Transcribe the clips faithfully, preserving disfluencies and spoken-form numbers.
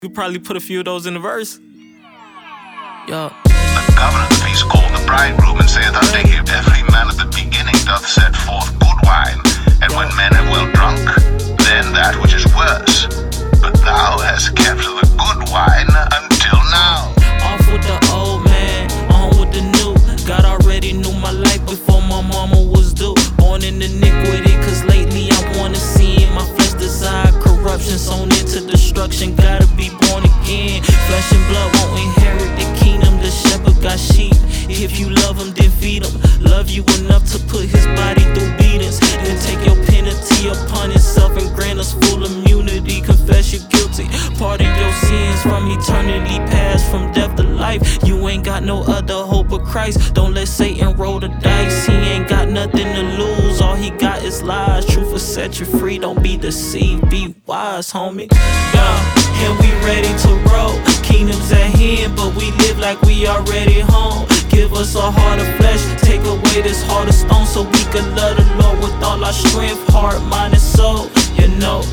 You probably put a few of those in the verse. Yo. The governor of the peace called the bridegroom and saith unto him, every man at the beginning doth set forth good wine, and when men have well drunk, then that which is worse. But thou hast kept the good wine until now. Off with the old man, on with the new. God already knew my life before my mama was due. Born in iniquity, cause lately I wanna see in my flesh desire corruption, sown into destruction. Gotta be born again. Flesh and blood won't inherit the kingdom. The shepherd got sheep. If you love him, then feed him. Love you enough to put his body through beatings, then take your penalty upon himself and grant us full immunity. Confess you're guilty, pardon your sins from eternity past, from death to life. You ain't got no other hope but Christ. Don't let Satan roll the dice. He ain't got nothing to lose. All he got is lies. Truth will set you free. Don't be deceived. Be wise, homie. Yeah, and we ready to roll. Kingdom's at hand, but we live like we already home. Give us a heart of flesh, take away this heart of stone, so we can love the Lord with all our strength, heart, mind, and soul. You know,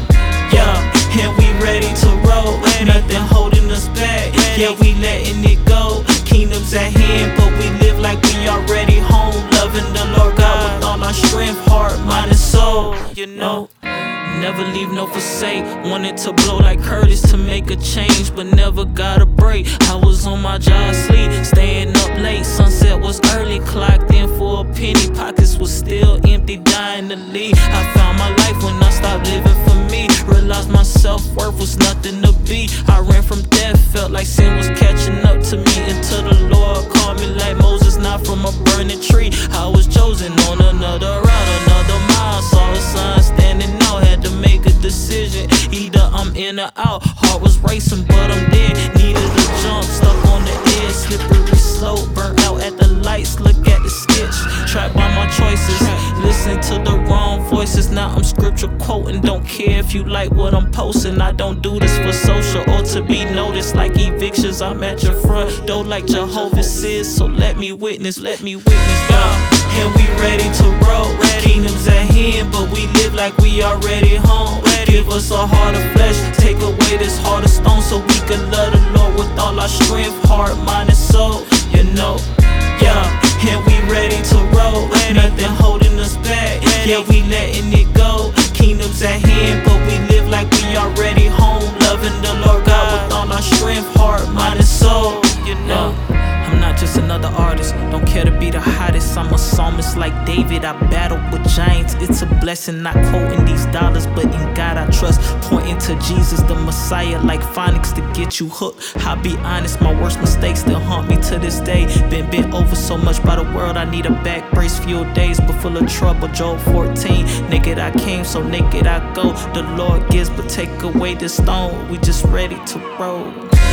yeah, and we ready to roll. Nothing holding us back. Yeah, we letting it go. Kingdom's at hand, but we live like we already home. Loving the Lord God with all our strength, heart, mind, and soul. You know. Never leave, no forsake. Wanted to blow like Curtis to make a change, but never got a break. I was on my job sleep, staying up late. Sunset was early, clocked in for a penny. Pockets was still empty, dying to leave. I found my life when I stopped living for me. Realized my self-worth was nothing to be. I ran from death, felt like sin was catching up to me, until the Lord called me like Moses, not from a burning tree. I was chosen on another route, another mile. Saw the sun standing out, had to make a decision. Either I'm in or out. Heart was racing, but I'm dead. Needed a jump, stuck on the edge. Slippery slope, burnt out at the lights. Look at the sketch, trapped by my choices. Listen to the wrong voices. Now I'm scripture quoting. Don't care if you like what I'm posting. I don't do this for social or to be noticed. Like evictions, I'm at your front door like Jehovah says. So let me witness, let me witness, God. And we ready to roll. Kingdom's at hand, but we live like we already home. Give us a heart of flesh, take away this heart of stone, so we can love the Lord with all our strength, heart, mind, and soul. You know, yeah, and we ready to roll. Nothing holding us back. Yeah, we letting it go. Kingdom's at hand, but we live like we already home. Loving the Lord God with all our strength, heart, mind, and soul. You know, I'm not just another artist, don't care to be the hottest. I'm a psalmist like David, I battled with giants. It's a blessing not quoting these dollars, but in God I trust. Pointing to Jesus the Messiah like phonics to get you hooked. I'll be honest, my worst mistakes still haunt me to this day. Been bent over so much by the world, I need a back brace. Few days but full of trouble, Job fourteen. Naked I came, so naked I go. The Lord gives, but take away the stone. We just ready to roll.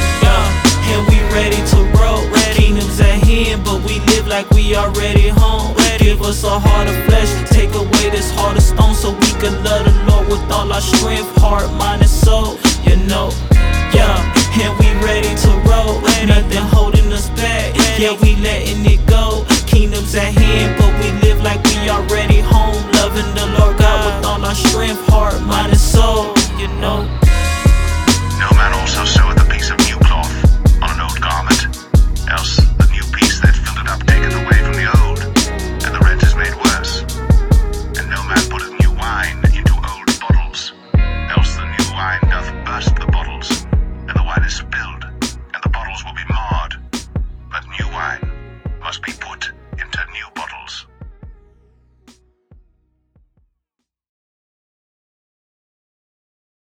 Yeah, and we ready to roll. Kingdom's at hand, but we live like we already home. Give us a heart of flesh, take away this heart of stone, so we can love the Lord with all our strength, heart, mind, and soul. You know, yeah, and we ready to roll. Nothing holding us back. Yeah, we letting it go. Kingdom's at hand, but we live like we already home. Loving the Lord God with all our strength, heart, mind, and soul. You know. No man also seweth a piece of new cloth on an old garment, else the new piece that filled it up taketh away from the old, and the rent is made worse. And no man putteth new wine into old bottles, else the new wine doth burst the bottles, and the wine is spilled, and the bottles will be marred. But new wine must be